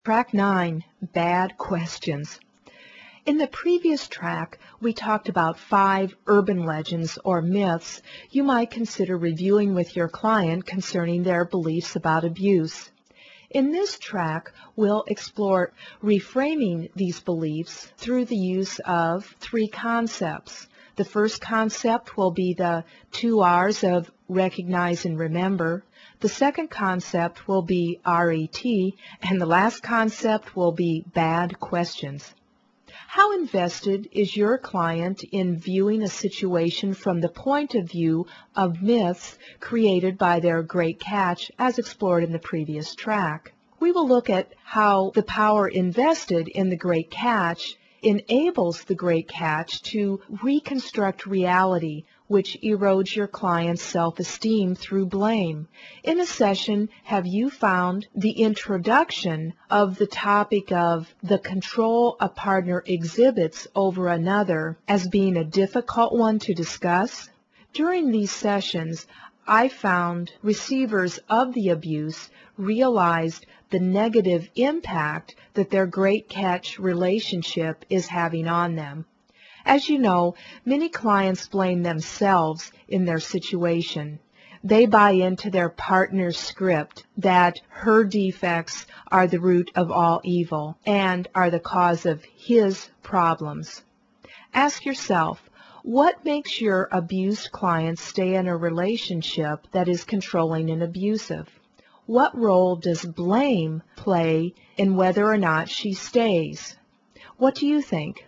Track 9, Bad Questions. In the previous track, we talked about 5 urban legends or myths you might consider reviewing with your client concerning their beliefs about abuse. In this track, we'll explore reframing these beliefs through the use of 3 concepts. The first concept will be the 2 R's of recognize and remember. The second concept will be RET, and the last concept will be bad questions. How invested is your client in viewing a situation from the point of view of myths created by their great catch as explored in the previous track? We will look at how the power invested in the great catch enables the great catch to reconstruct reality, which erodes your client's self-esteem through blame. In a session, have you found the introduction of the topic of the control a partner exhibits over another as being a difficult one to discuss? During these sessions, I found receivers of the abuse realized the negative impact that their great catch relationship is having on them. As you know, many clients blame themselves in their situation. They buy into their partner's script that her defects are the root of all evil and are the cause of his problems. Ask yourself, what makes your abused client stay in a relationship that is controlling and abusive? What role does blame play in whether or not she stays? What do you think?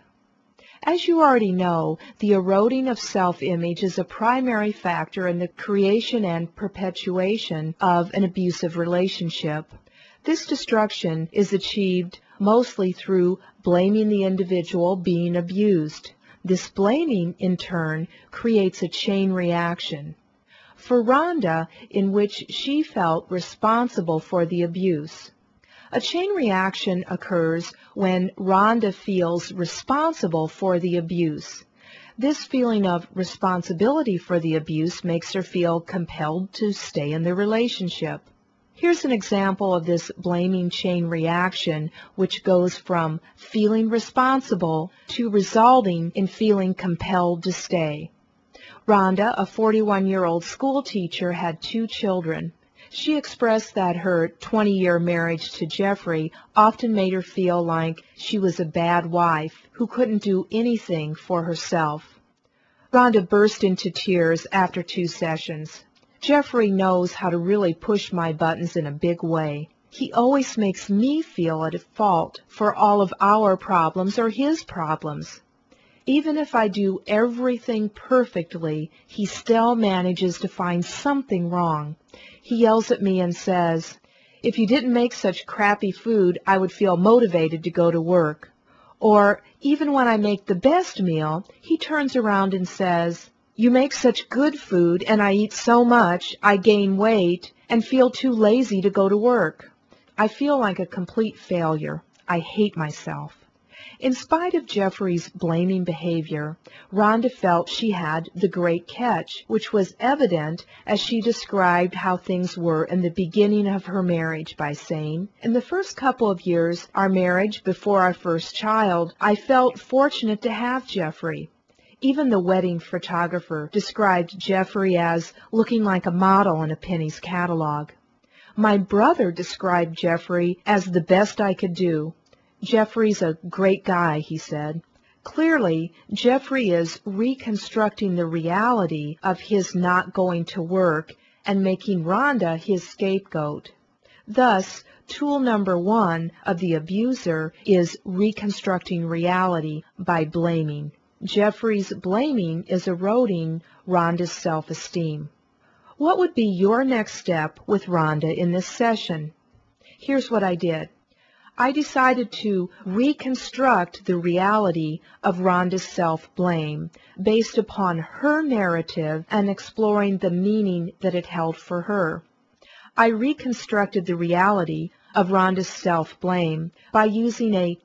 As you already know, the eroding of self-image is a primary factor in the creation and perpetuation of an abusive relationship. This destruction is achieved mostly through blaming the individual being abused. This blaming, in turn, creates a chain reaction. For Rhonda, in which she felt responsible for the abuse. A chain reaction occurs when Rhonda feels responsible for the abuse. This feeling of responsibility for the abuse makes her feel compelled to stay in the relationship. Here's an example of this blaming chain reaction, which goes from feeling responsible to resulting in feeling compelled to stay. Rhonda, a 41-year-old school teacher, had 2 children. She expressed that her 20-year marriage to Jeffrey often made her feel like she was a bad wife who couldn't do anything for herself. Rhonda burst into tears after 2 sessions. Jeffrey knows how to really push my buttons in a big way. He always makes me feel at fault for all of our problems or his problems. Even if I do everything perfectly, he still manages to find something wrong. He yells at me and says, "If you didn't make such crappy food, I would feel motivated to go to work." Or, even when I make the best meal, he turns around and says, "You make such good food and I eat so much, I gain weight and feel too lazy to go to work." I feel like a complete failure. I hate myself. In spite of Jeffrey's blaming behavior, Rhonda felt she had the great catch, which was evident as she described how things were in the beginning of her marriage by saying, "In the first couple of years, our marriage before our first child, I felt fortunate to have Jeffrey." Even the wedding photographer described Jeffrey as looking like a model in a Penny's catalog. "My brother described Jeffrey as the best I could do. Jeffrey's a great guy," he said. Clearly, Jeffrey is reconstructing the reality of his not going to work and making Rhonda his scapegoat. Thus, tool number 1 of the abuser is reconstructing reality by blaming. Jeffrey's blaming is eroding Rhonda's self-esteem. What would be your next step with Rhonda in this session? Here's what I did. I decided to reconstruct the reality of Rhonda's self-blame based upon her narrative and exploring the meaning that it held for her. I reconstructed the reality of Rhonda's self-blame by using a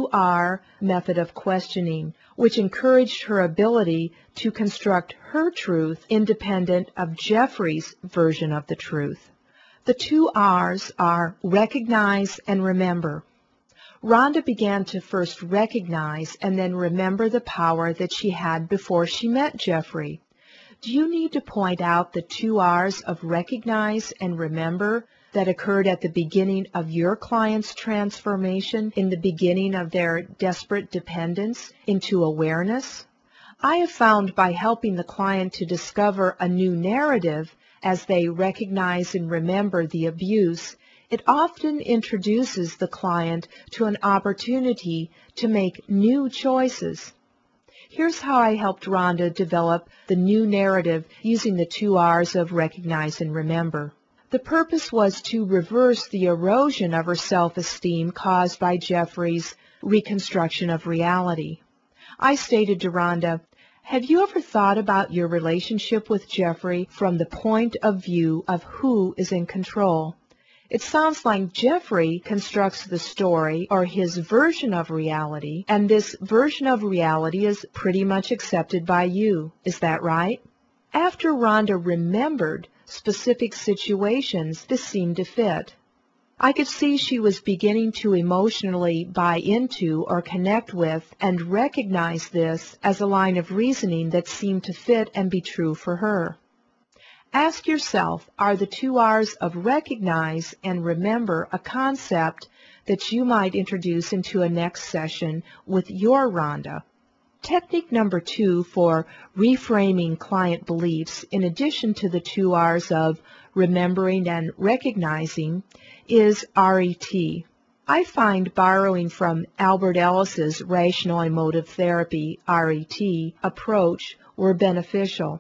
2R method of questioning, which encouraged her ability to construct her truth independent of Jeffrey's version of the truth. The 2 R's are recognize and remember. Rhonda began to first recognize and then remember the power that she had before she met Jeffrey. Do you need to point out the 2 R's of recognize and remember that occurred at the beginning of your client's transformation, in the beginning of their desperate dependence into awareness? I have found by helping the client to discover a new narrative as they recognize and remember the abuse, it often introduces the client to an opportunity to make new choices. Here's how I helped Rhonda develop the new narrative using the 2 R's of recognize and remember. The purpose was to reverse the erosion of her self-esteem caused by Jeffrey's reconstruction of reality. I stated to Rhonda, "Have you ever thought about your relationship with Jeffrey from the point of view of who is in control? It sounds like Jeffrey constructs the story or his version of reality, and this version of reality is pretty much accepted by you. Is that right?" After Rhonda remembered specific situations, this seemed to fit. I could see she was beginning to emotionally buy into or connect with and recognize this as a line of reasoning that seemed to fit and be true for her. Ask yourself, are the 2 R's of recognize and remember a concept that you might introduce into a next session with your Rhonda? Technique number 2 for reframing client beliefs, in addition to the 2 R's of remembering and recognizing, is RET. I find borrowing from Albert Ellis's Rational Emotive Therapy, RET, approach were beneficial.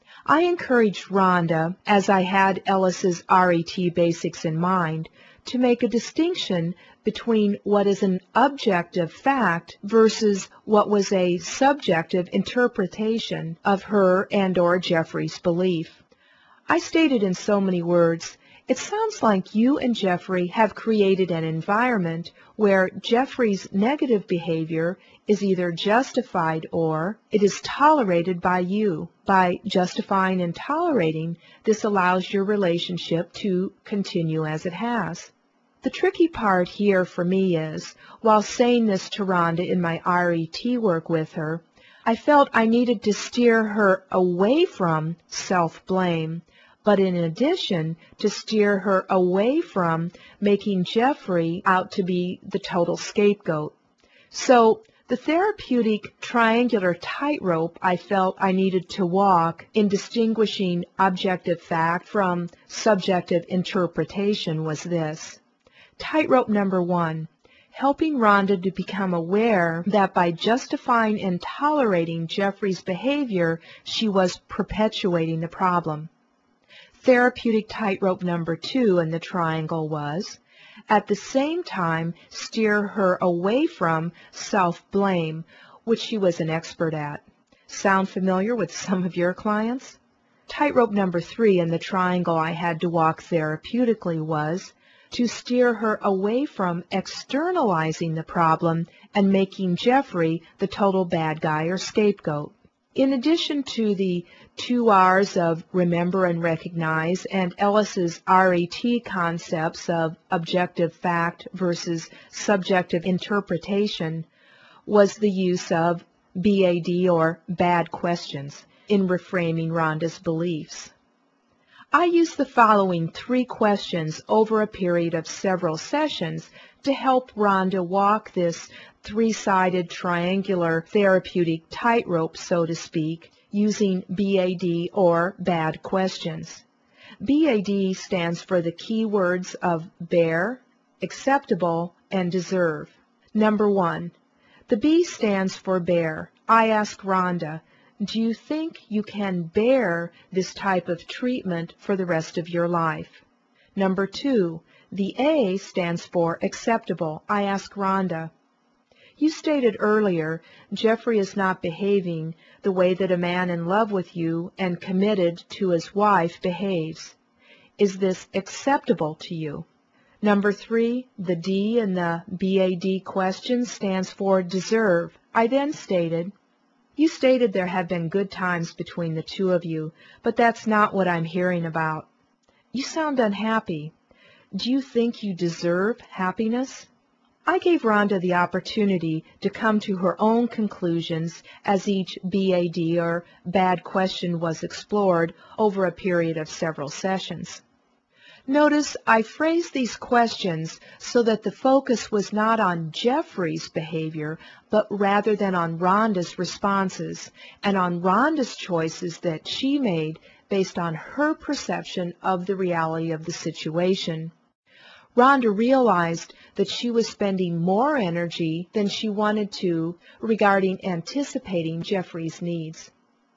I encouraged Rhonda, as I had Ellis's RET basics in mind, to make a distinction between what is an objective fact versus what was a subjective interpretation of her and or Jeffrey's belief. I stated in so many words, "It sounds like you and Jeffrey have created an environment where Jeffrey's negative behavior is either justified or it is tolerated by you. By justifying and tolerating, this allows your relationship to continue as it has." The tricky part here for me is, while saying this to Rhonda in my RET work with her, I felt I needed to steer her away from self-blame, but in addition to steer her away from making Jeffrey out to be the total scapegoat. So the therapeutic triangular tightrope I felt I needed to walk in distinguishing objective fact from subjective interpretation was this. Tightrope number 1, helping Rhonda to become aware that by justifying and tolerating Jeffrey's behavior, she was perpetuating the problem. Therapeutic tightrope number 2 in the triangle was, at the same time, steer her away from self-blame, which she was an expert at. Sound familiar with some of your clients? Tightrope number 3 in the triangle I had to walk therapeutically was to steer her away from externalizing the problem and making Jeffrey the total bad guy or scapegoat. In addition to the 2 R's of remember and recognize and Ellis's RET concepts of objective fact versus subjective interpretation, was the use of BAD or bad questions in reframing Rhonda's beliefs. I used the following 3 questions over a period of several sessions to help Rhonda walk this 3-sided triangular therapeutic tightrope, so to speak, using BAD or bad questions. BAD stands for the key words of bear, acceptable, and deserve. Number 1, the B stands for bear. I ask Rhonda, do you think you can bear this type of treatment for the rest of your life? Number 2, the A stands for acceptable. I ask Rhonda, you stated earlier Jeffrey is not behaving the way that a man in love with you and committed to his wife behaves. Is this acceptable to you? Number 3, the D in the BAD question stands for deserve. I then stated, you stated there have been good times between the two of you, but that's not what I'm hearing about. You sound unhappy. Do you think you deserve happiness? I gave Rhonda the opportunity to come to her own conclusions as each BAD or bad question was explored over a period of several sessions. Notice I phrased these questions so that the focus was not on Jeffrey's behavior, but rather than on Rhonda's responses and on Rhonda's choices that she made based on her perception of the reality of the situation. Rhonda realized that she was spending more energy than she wanted to regarding anticipating Jeffrey's needs.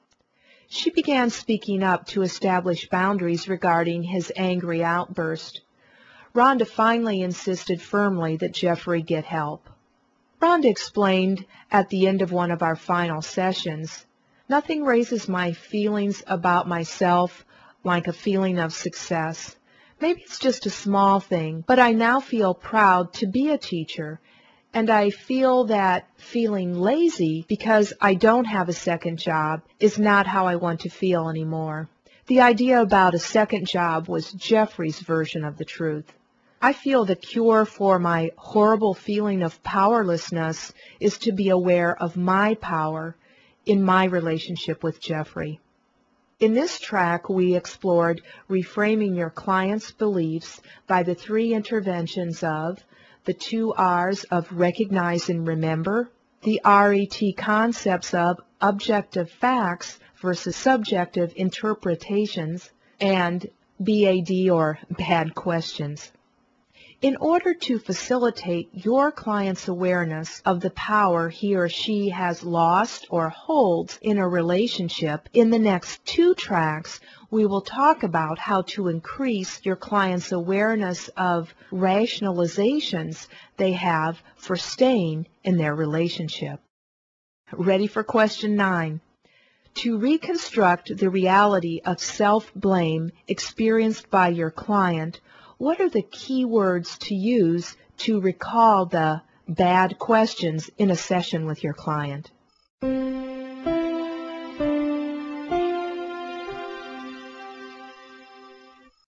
She began speaking up to establish boundaries regarding his angry outburst. Rhonda finally insisted firmly that Jeffrey get help. Rhonda explained at the end of one of our final sessions, "Nothing raises my feelings about myself like a feeling of success. Maybe it's just a small thing, but I now feel proud to be a teacher, and I feel that feeling lazy because I don't have a second job is not how I want to feel anymore." The idea about a second job was Jeffrey's version of the truth. I feel the cure for my horrible feeling of powerlessness is to be aware of my power in my relationship with Jeffrey. In this track, we explored reframing your client's beliefs by the 3 interventions of the 2 R's of recognize and remember, the RET concepts of objective facts versus subjective interpretations, and BAD or bad questions. In order to facilitate your client's awareness of the power he or she has lost or holds in a relationship, in the next 2 tracks, we will talk about how to increase your client's awareness of rationalizations they have for staying in their relationship. Ready for question 9. To reconstruct the reality of self-blame experienced by your client, what are the key words to use to recall the bad questions in a session with your client?